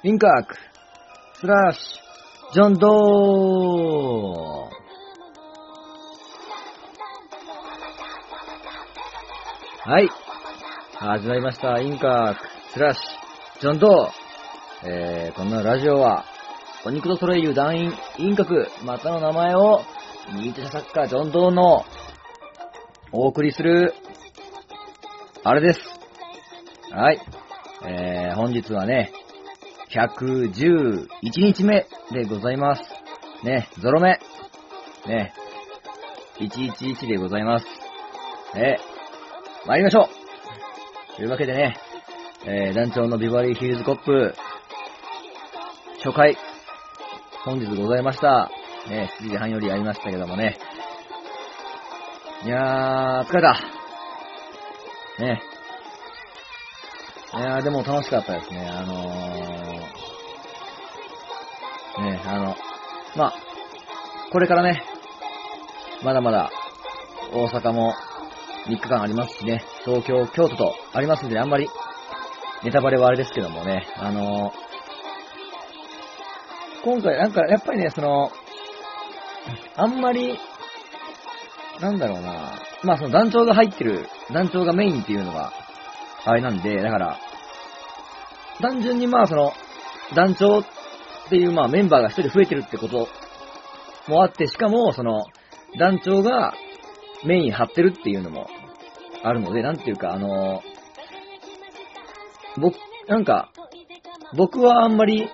インカーク、スラッシュ、ジョン・ドー。はい。始まりました。インカーク、スラッシュ、ジョン・ドー。このラジオは、お肉とソレイユ団員、インカク、またの名前を、ニート者作家、ジョン・ドーの、お送りする、あれです。はい。本日はね、111日目でございます。ね、ゾロ目。ね、111でございます。参りましょうというわけでね、団長のビバリーヒルズコップ、初回、本日ございました。ね、7時半よりやりましたけどもね。いやー、疲れた。ね。いやー、でも楽しかったですね。まあ、これからね、まだまだ大阪も3日間ありますしね、東京、京都とありますんで、あんまりネタバレはあれですけどもね、今回なんかやっぱりね、あんまり、なんだろうな、まあその団長が入ってる、団長がメインっていうのが、あれなんで、だから、単純にまあ団長っていうまあメンバーが一人増えてるってこともあって、しかも団長がメイン張ってるっていうのもあるので、なんていうか僕はあんまり、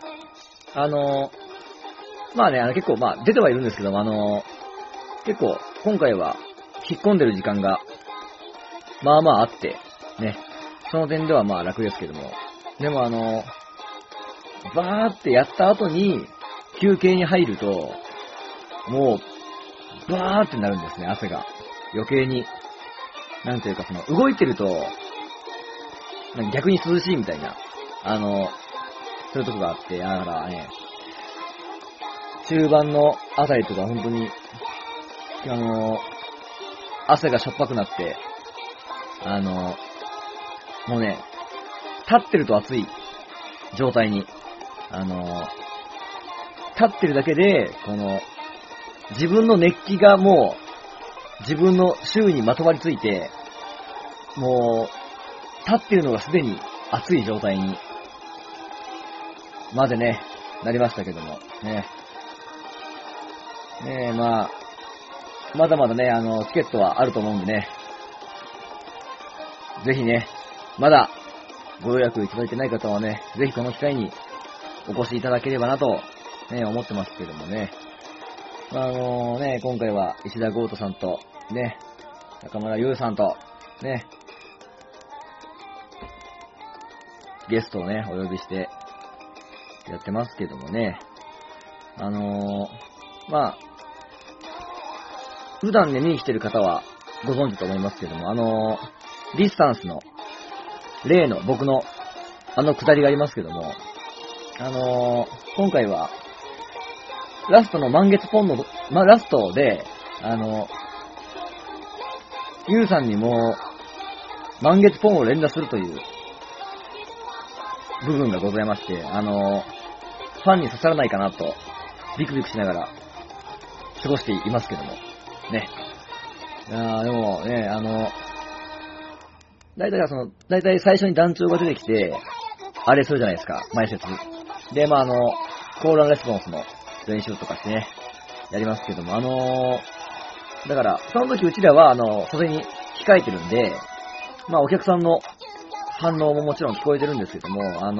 まあね、結構まあ出てはいるんですけども、結構今回は引っ込んでる時間が、まあまああって、ね、その点ではまあ楽ですけども、でもバーってやった後に休憩に入ると、もう、バーってなるんですね、汗が。余計に。なんていうか動いてると、逆に涼しいみたいな、そういうとこがあって、だからね、中盤のあたりとか本当に、汗がしょっぱくなって、もうね、立ってると暑い状態に、立ってるだけで、自分の熱気がもう、自分の周囲にまとわりついて、もう、立ってるのがすでに暑い状態に、までね、なりましたけども、ね。ねえ、まあ、まだまだね、チケットはあると思うんでね、ぜひね、まだ、ご予約いただいてない方はね、ぜひこの機会にお越しいただければなと、ね、思ってますけどもね。ね、今回は石田豪斗さんと、ね、中村優さんと、ね、ゲストをね、お呼びしてやってますけどもね。まあ、普段ね、見に来てる方はご存知と思いますけども、ディスタンスの、例の僕の下りがありますけども、今回は、ラストの満月ポンの、ラストで、ゆうさんにも、満月ポンを連打するという部分がございまして、ファンに刺さらないかなと、ビクビクしながら過ごしていますけども、ね。でもね、大体最初に団長が出てきて、あれするじゃないですか、前説。で、まあコール&レスポンスの練習とかしてね、やりますけども、だから、その時うちらは、袖に控えてるんで、まあお客さんの反応ももちろん聞こえてるんですけども、だ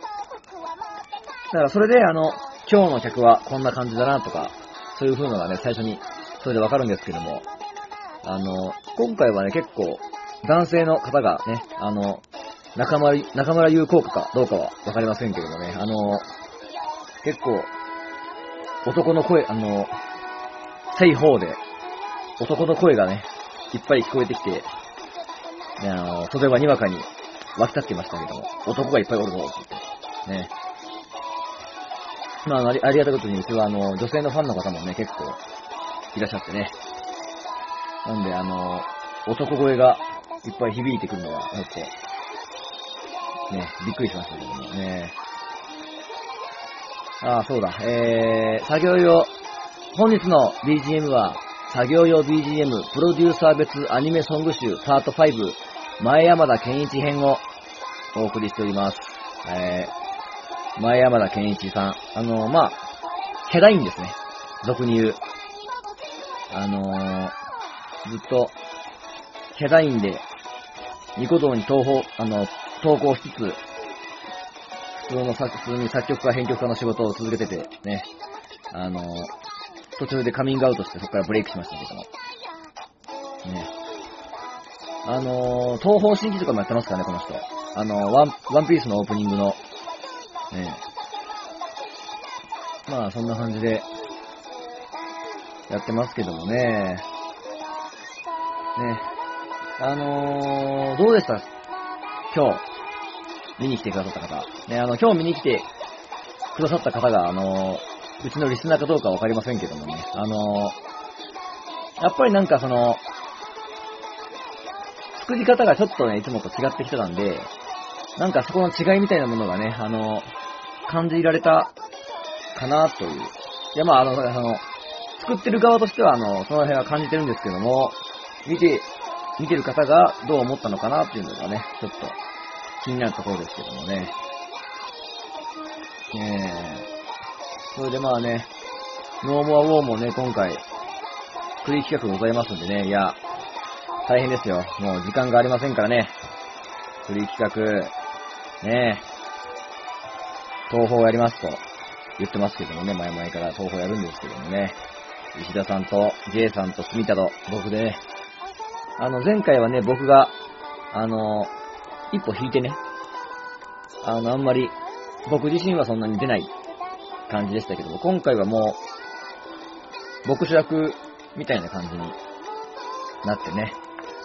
からそれで、今日の客はこんな感じだなとか、そういう風のがね、最初に、それでわかるんですけども、今回はね、結構、男性の方がね、中村優効果かどうかはわかりませんけどもね、結構、男の声、西方で、男の声がね、いっぱい聞こえてきて、ね、袖はにわかに湧き立ってましたけども、男がいっぱいおるぞ、ってね。まあ、ありがたいことに、うちは女性のファンの方もね、結構、いらっしゃってね。なんで、男声がいっぱい響いてくるのは、ちょっと、ね、びっくりしましたけどもね。 そうだ。作業用、本日の BGM は、作業用 BGM プロデューサー別アニメソング集パート5前山田健一編をお送りしております。前山田健一さん。ヘダインですね。俗に言う。ずっと、ヘダインで、ニコ動に投稿しつつ、普通に作曲家、編曲家の仕事を続けてて、ね。途中でカミングアウトしてそこからブレイクしましたけども。ね。東方神起とかもやってますからね、この人。ワンピースのオープニングの、ね。そんな感じで、やってますけどもね。ね。どうでした今日、見に来てくださった方。ね、今日見に来てくださった方が、うちのリスナーかどうかわかりませんけどもね。やっぱりなんか作り方がちょっとね、いつもと違ってきてたんで、なんかそこの違いみたいなものがね、感じられたかなという。いや、作ってる側としては、その辺は感じてるんですけども、見てる方がどう思ったのかなっていうのがね、ちょっと気になるところですけどもね。それでノーモアウォーもね、今回、フリー企画ございますんでね、いや、大変ですよ。もう時間がありませんからね。フリー企画、ね、東宝やりますと言ってますけどもね、前々から東宝やるんですけどもね。石田さんと J さんと住田と僕でね、前回はね、僕が、一歩引いてね、あんまり、僕自身はそんなに出ない感じでしたけども、今回はもう、僕主役みたいな感じになってね、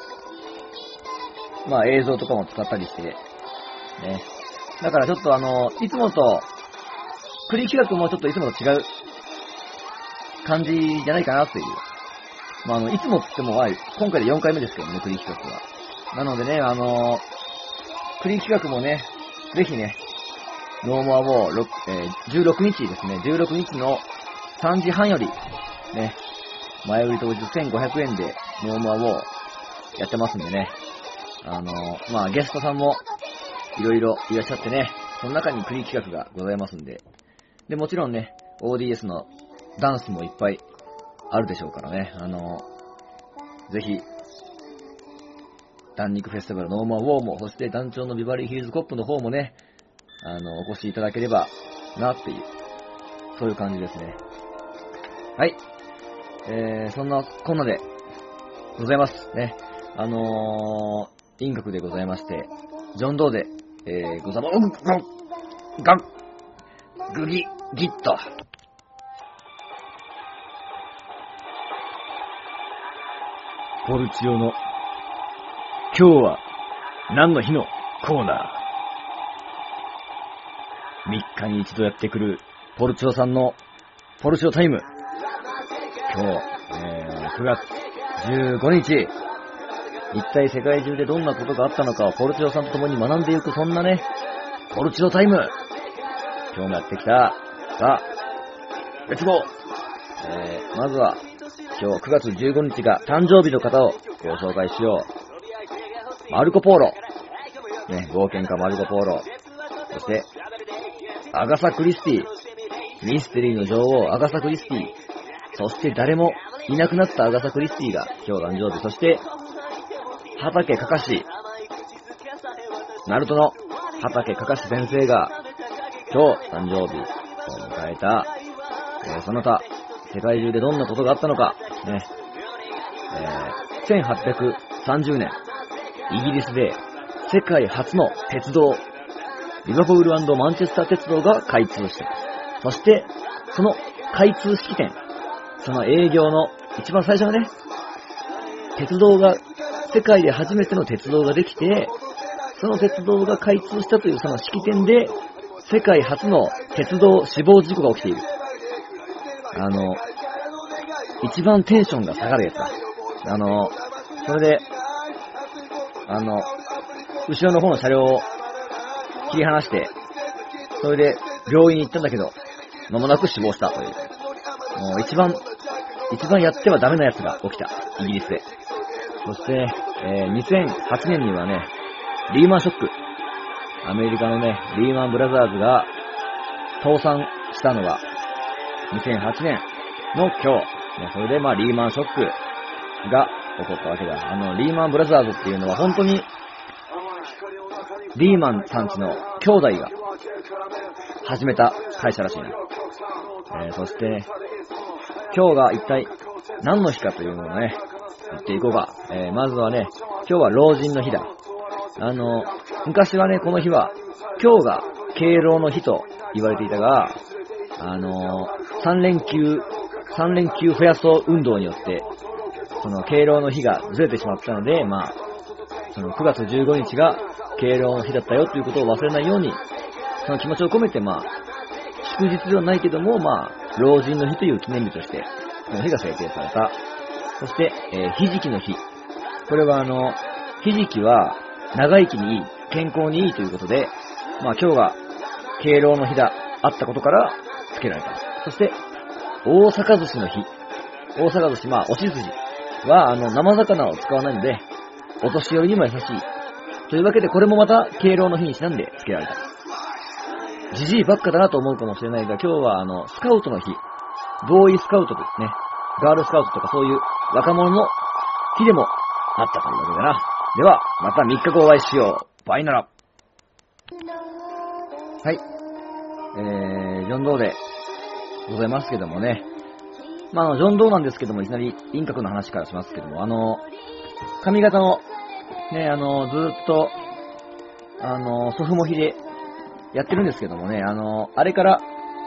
映像とかも使ったりして、ね。だからちょっといつもと、フリー企画もちょっといつもと違う感じじゃないかなという。いつもって言っても、今回で4回目ですけどね、フリー企画は。なのでね、フリー企画もね、ぜひね、ノーモアウォー、16日ですね、16日の3時半より、ね、前売り当日1500円でノーモアウォーやってますんでね、ゲストさんもいろいろいらっしゃってね、その中にフリー企画がございますんで、で、もちろんね、ODS のダンスもいっぱいあるでしょうからね、ぜひ、ダンニクフェスティバルノーマーウォーも、そして団長のビバリーヒルズコップの方もね、お越しいただければなっていう、そういう感じですね。はい。そんなこんなでございますね。音楽でございまして、ジョン・ドーで、ござま、グギ、ギット。ポルチオの今日は何の日のコーナー。3日に一度やってくるポルチオさんのポルチオタイム。今日、9月15日。一体世界中でどんなことがあったのかをポルチオさんと共に学んでいく、そんなね、ポルチオタイム。今日もやってきた。さあ、レッツゴー。まずは、今日9月15日が誕生日の方をご紹介しよう。マルコ・ポーロ。ね、冒険家マルコ・ポーロ。そして、アガサ・クリスティ。ミステリーの女王、アガサ・クリスティ。そして誰もいなくなったアガサ・クリスティが今日誕生日。そして、畑かかし。ナルトの畑かかし先生が今日誕生日を迎えた。その他、世界中でどんなことがあったのか、ね。1830年、イギリスで世界初の鉄道、リバプール&マンチェスター鉄道が開通した。そして、その開通式典、その営業の一番最初のね、世界で初めての鉄道ができて、その鉄道が開通したというその式典で、世界初の鉄道死亡事故が起きている。一番テンションが下がるやつだ。それで、後ろの方の車両を切り離して、それで病院に行ったんだけど、 間もなく死亡したという、もう一番やってはダメなやつが起きた、イギリスで。そして、2008年にはね、リーマンショック。アメリカのね、リーマンブラザーズが倒産したのが、2008年の今日。ね、それでリーマンショックが起こったわけだ。リーマンブラザーズっていうのは本当に、リーマンさんちの兄弟が始めた会社らしいな。そして、今日が一体何の日かというのをね、言っていこうか。まずはね、今日は老人の日だ。昔はね、この日は、今日が敬老の日と言われていたが、3連休増やそう運動によって、その敬老の日がずれてしまったので、その9月15日が敬老の日だったよということを忘れないように、その気持ちを込めて、祝日ではないけども、老人の日という記念日として、この日が制定された。そして、ひじきの日。これはひじきは長生きにいい、健康にいいということで、今日が敬老の日だ、あったことから付けられた。そして、大阪寿司の日。大阪寿司、おし寿司は生魚を使わないので、お年寄りにも優しい。というわけで、これもまた敬老の日にちなんで付けられた。じじいばっかだなと思うかもしれないが、今日はスカウトの日。ボーイスカウトですね。ガールスカウトとかそういう若者の日でもあったというわけだな。では、また3日後お会いしよう。バイなら。はい。ジョンドーでございますけどもね。ジョンドーなんですけども、いきなり輪郭の話からしますけども、髪型の、ね、ずーっと、祖父母比でやってるんですけどもね、あれから、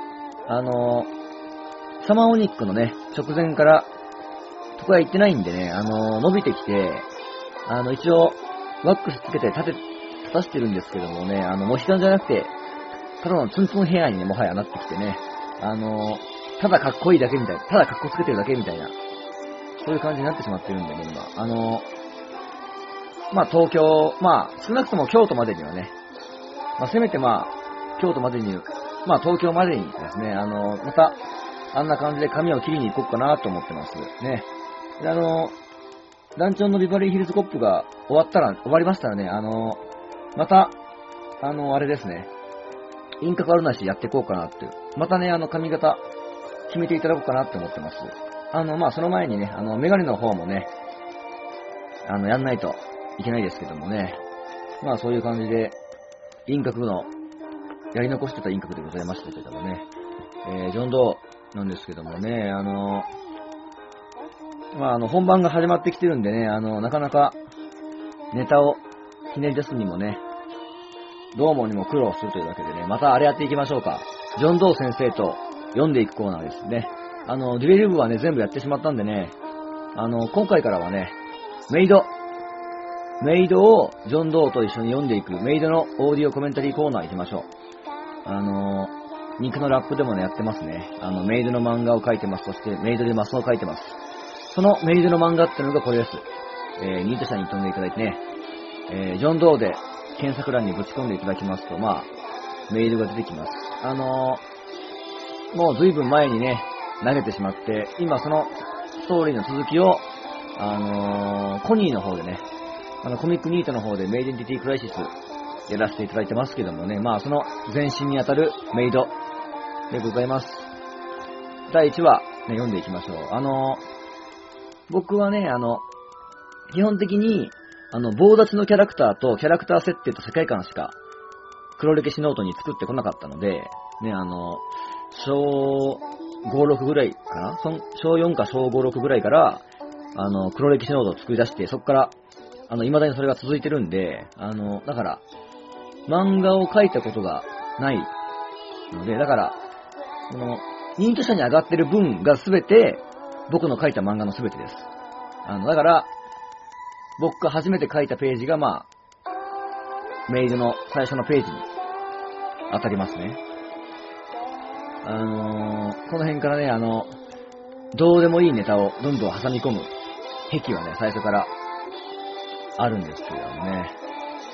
サマーオニックのね、直前から、そこは行ってないんでね、伸びてきて、一応、ワックスつけて立たしてるんですけどもね、モヒカンじゃなくて、ただのツンツンヘアにね、もはやなってきてね、ただかっこいいだけみたいな、ただかっこつけてるだけみたいな、そういう感じになってしまってるんでね、今。東京、少なくとも京都までにはね、せめて京都までに、東京までにですね、また、あんな感じで髪を切りに行こうかなと思ってます。ね。で、ランチョンのビバリーヒルズコップが終わりましたらね、また、あれですね、輪郭あるなしやっていこうかなっていう。またね、髪型、決めていただこうかなって思ってます。その前にね、メガネの方もね、やんないといけないですけどもね。そういう感じで、輪郭の、やり残してた輪郭でございましたけどもね。ジョンドーなんですけどもね、本番が始まってきてるんでね、なかなか、ネタをひねり出すにもね、どうもにも苦労するというわけでね、またあれやっていきましょうか。ジョンドー先生と読んでいくコーナーですね。デュエル部はね、全部やってしまったんでね、今回からはね、メイドをジョンドーと一緒に読んでいく、メイドのオーディオコメンタリーコーナー行きましょう。肉のラップでもね、やってますね。メイドの漫画を描いてます。そして、メイドでマスを描いてます。そのメイドの漫画ってのがこれです。ニート社に飛んでいただいてね、ジョンドーで検索欄にぶち込んでいただきますと、メイドが出てきます。もう随分前にね、投げてしまって、今そのストーリーの続きを、コニーの方でね、コミックニートの方でメイデンティティクライシスやらせていただいてますけどもね、その前身にあたるメイドでございます。第1話、ね、読んでいきましょう。僕はね、基本的に、棒立ちのキャラクターとキャラクター設定と世界観しか、黒歴史ノートに作ってこなかったので、ね、小5、6ぐらいかな？小4か小5、6ぐらいから、黒歴史ノートを作り出して、そこから、未だにそれが続いてるんで、だから、漫画を描いたことがないので、だから、ニート社に上がってる分がすべて、僕の描いた漫画のすべてです。だから、僕が初めて描いたページが、メイドの最初のページに当たりますね。この辺からね、どうでもいいネタをどんどん挟み込む癖はね、最初からあるんですけどもね。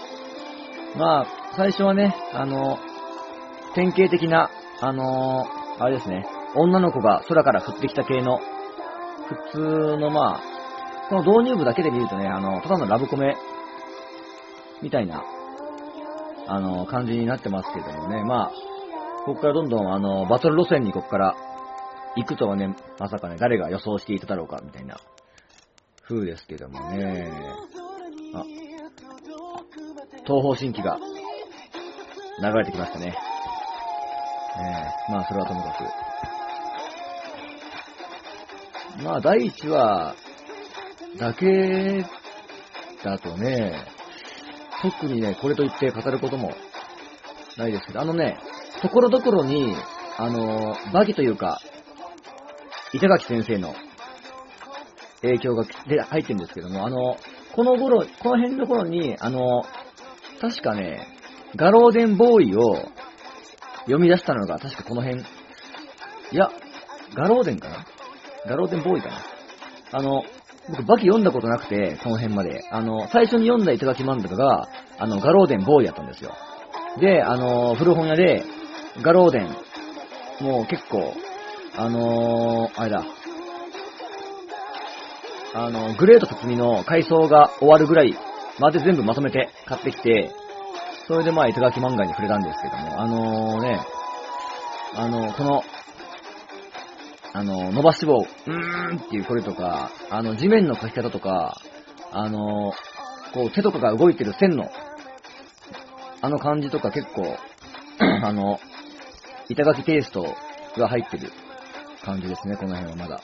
最初はね、典型的な、 あれですね、女の子が空から降ってきた系の、普通のまあ、この導入部だけで見るとね、ただのラブコメ、みたいな、感じになってますけどもね、まあ、ここからどんどんバトル路線にここから行くとはね、まさかね、誰が予想していただろうか、みたいな、風ですけどもね、あ、東方神起が流れてきましたね。まあ、それはともかく。まあ、第1話だけだとね、特にね、これといって語ることもないですけど、ところどころに、バキというか、板垣先生の影響が入ってるんですけども、この辺の頃に、確かね、ガローデンボーイを読み出したのが、確かこの辺。いや、ガローデンかな？ガローデンボーイかな？僕、バキ読んだことなくて、この辺まで。最初に読んだ板垣漫画が、ガローデンボーイだったんですよ。で、古本屋で、ガローデン、もう結構、あれだ、グレート辰巳の回想が終わるぐらいまで全部まとめて買ってきて、それでまあ、板垣漫画に触れたんですけども、この、伸ばし棒、っていうこれとか、地面の描き方とか、こう手とかが動いてる線の、感じとか結構、板垣テイストが入ってる感じですね、この辺はまだ。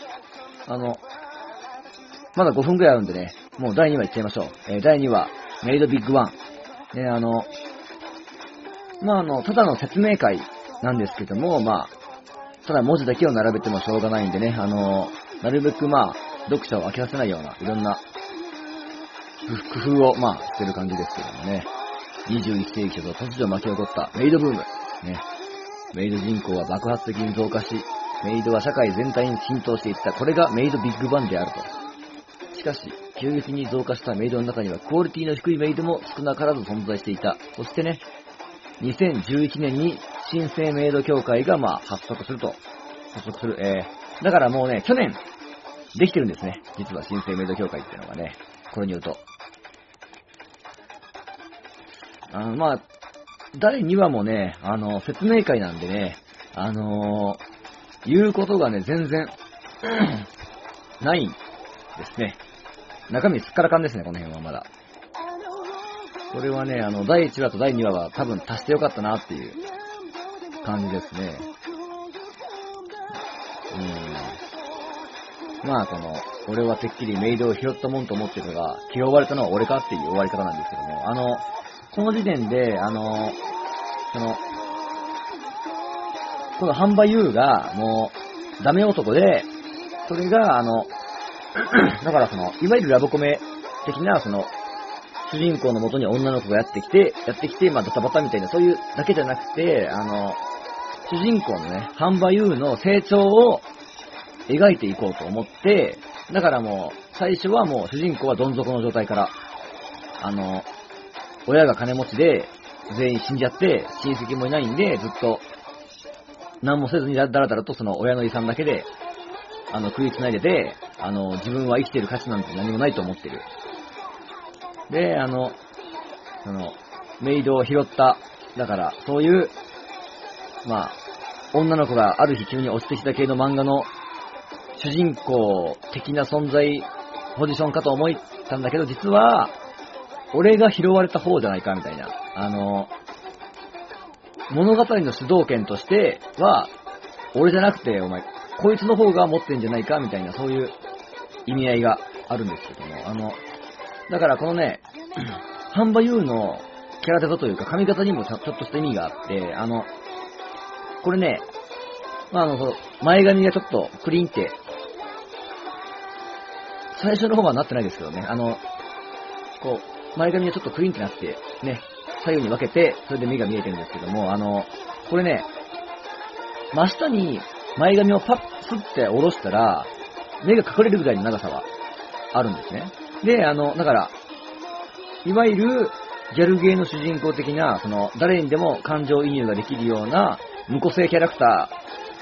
まだ5分くらいあるんでね、もう第2話いっちゃいましょう。第2話、メイドビッグワン。ね、まあ、ただの説明会なんですけども、まあ、ただ文字だけを並べてもしょうがないんでね、なるべくまあ、読者を飽きさせないような、いろんな工夫をまあ、してる感じですけどもね。21世紀と突如巻き起こったメイドブーム。ね。メイド人口は爆発的に増加し、メイドは社会全体に浸透していった。これがメイドビッグバンであると。しかし、急激に増加したメイドの中にはクオリティの低いメイドも少なからず存在していた。そしてね、2011年に新生メイド協会がまあ発足する。だからもうね、去年できてるんですね。実は新生メイド協会っていうのがね、これによると。まあ、第2話もね、説明会なんでね、言うことがね、全然、ないんですね。中身すっからかんですね、この辺はまだ。これはね、第1話と第2話は多分足してよかったなっていう感じですね。まあ、俺はてっきりメイドを拾ったもんと思ってるのが、拾われたのは俺かっていう終わり方なんですけども、この時点で、この販売優が、もう、ダメ男で、それが、だからいわゆるラブコメ的な、主人公の元に女の子がやってきて、まあ、ドタバタみたいな、そういうだけじゃなくて、主人公のね、販売優の成長を描いていこうと思って、だからもう、最初はもう主人公はどん底の状態から、親が金持ちで、全員死んじゃって、親戚もいないんで、ずっと、何もせずにだらだらとその親の遺産だけで、食いつないでて、自分は生きてる価値なんて何もないと思ってる。で、メイドを拾った、だから、そういう、まあ、女の子がある日急に落ちてきた系の漫画の主人公的な存在、ポジションかと思ったんだけど、実は、俺が拾われた方じゃないか、みたいな。物語の主導権としては、俺じゃなくて、お前、こいつの方が持ってんじゃないか、みたいな、そういう意味合いがあるんですけども、だからこのね、ハンバユーのキャラデザというか髪型にもちょっとした意味があって、これね、まあ前髪がちょっとクリーンって、最初の方はなってないですけどね、こう、前髪がちょっとクリーンってなって、ね、左右に分けて、それで目が見えてるんですけども、これね、真下に前髪をパッスって下ろしたら、目が隠れるぐらいの長さはあるんですね。で、だから、いわゆるギャルゲーの主人公的な、誰にでも感情移入ができるような無個性キャラクタ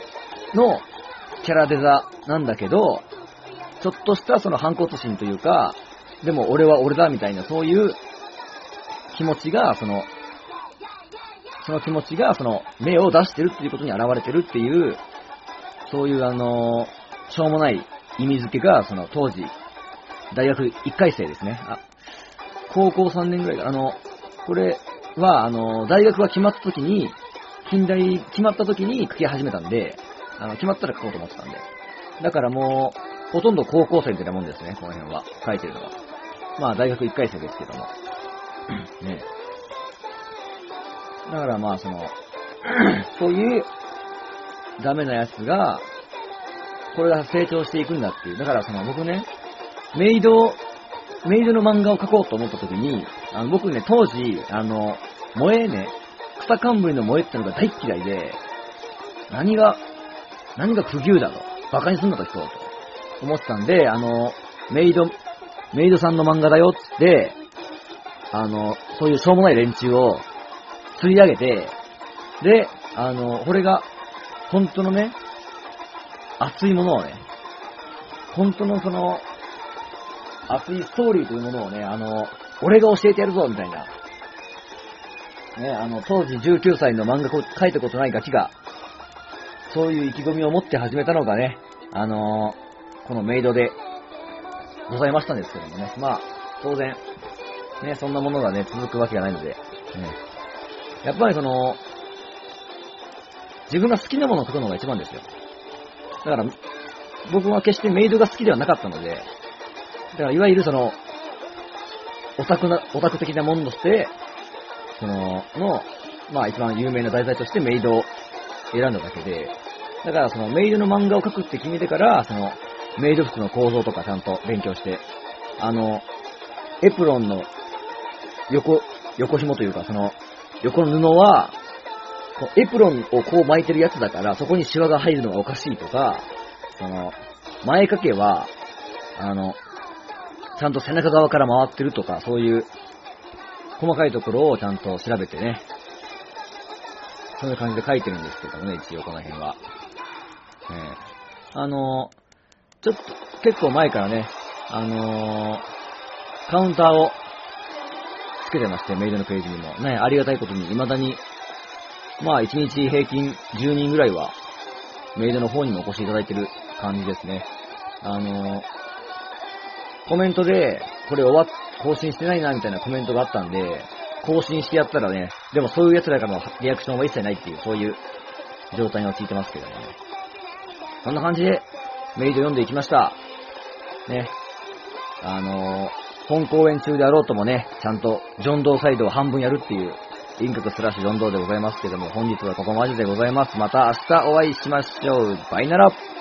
のキャラデザなんだけど、ちょっとしたその反骨心というか、でも俺は俺だみたいな、そういう気持ちが、その気持ちが、目を出してるっていうことに現れてるっていう、そういうしょうもない意味付けが、当時、大学1回生ですね。高校3年ぐらいか。これは、大学が決まった時に、近代決まった時に書き始めたんで、決まったら書こうと思ってたんで。だからもう、ほとんど高校生みたいなもんですね、この辺は。書いてるのは。まあ、大学1回生ですけども。ね。だからまあ、そういうダメなやつが、これが成長していくんだっていう。だから僕ね、メイドの漫画を描こうと思った時に、僕ね、当時、萌えね、草冠の萌えってのが大嫌いで、何が不義だと、バカにすんのか人と思ってたんで、メイドさんの漫画だよっつって、そういうしょうもない連中を釣り上げて、で、これが、本当のね、熱いものをね、本当の熱いストーリーというものをね、俺が教えてやるぞ、みたいな。ね、当時19歳の漫画を描いたことないガキが、そういう意気込みを持って始めたのがね、このメイドでございましたんですけどもね。まあ、当然、ね、そんなものがね、続くわけがないので、ね、やっぱり自分が好きなものを描くのが一番ですよ。だから、僕は決してメイドが好きではなかったので、だからいわゆるオタク的なものとして、まあ一番有名な題材としてメイドを選んだだけで、だからメイドの漫画を描くって決めてから、メイド服の構造とかちゃんと勉強して、エプロンの横紐というか、横の布は、エプロンをこう巻いてるやつだから、そこにシワが入るのがおかしいとか、前掛けは、ちゃんと背中側から回ってるとか、そういう細かいところをちゃんと調べてね、そういう感じで書いてるんですけどもね、一応この辺は。ちょっと結構前からね、カウンターをつけてまして、メイドのページにも。ね、ありがたいことに未だに、まあ1日平均10人ぐらいは、メイドの方にもお越しいただいてる感じですね。コメントで、これ更新してないなみたいなコメントがあったんで、更新してやったらね、でもそういう奴らからのリアクションは一切ないっていう、そういう状態に陥ってますけどもね。そんな感じで、メイド読んでいきました。ね。本公演中であろうともね、ちゃんとジョンドーサイドを半分やるっていう、インクとスラッシュジョンドーでございますけども、本日はここまででございます。また明日お会いしましょう。バイナラ。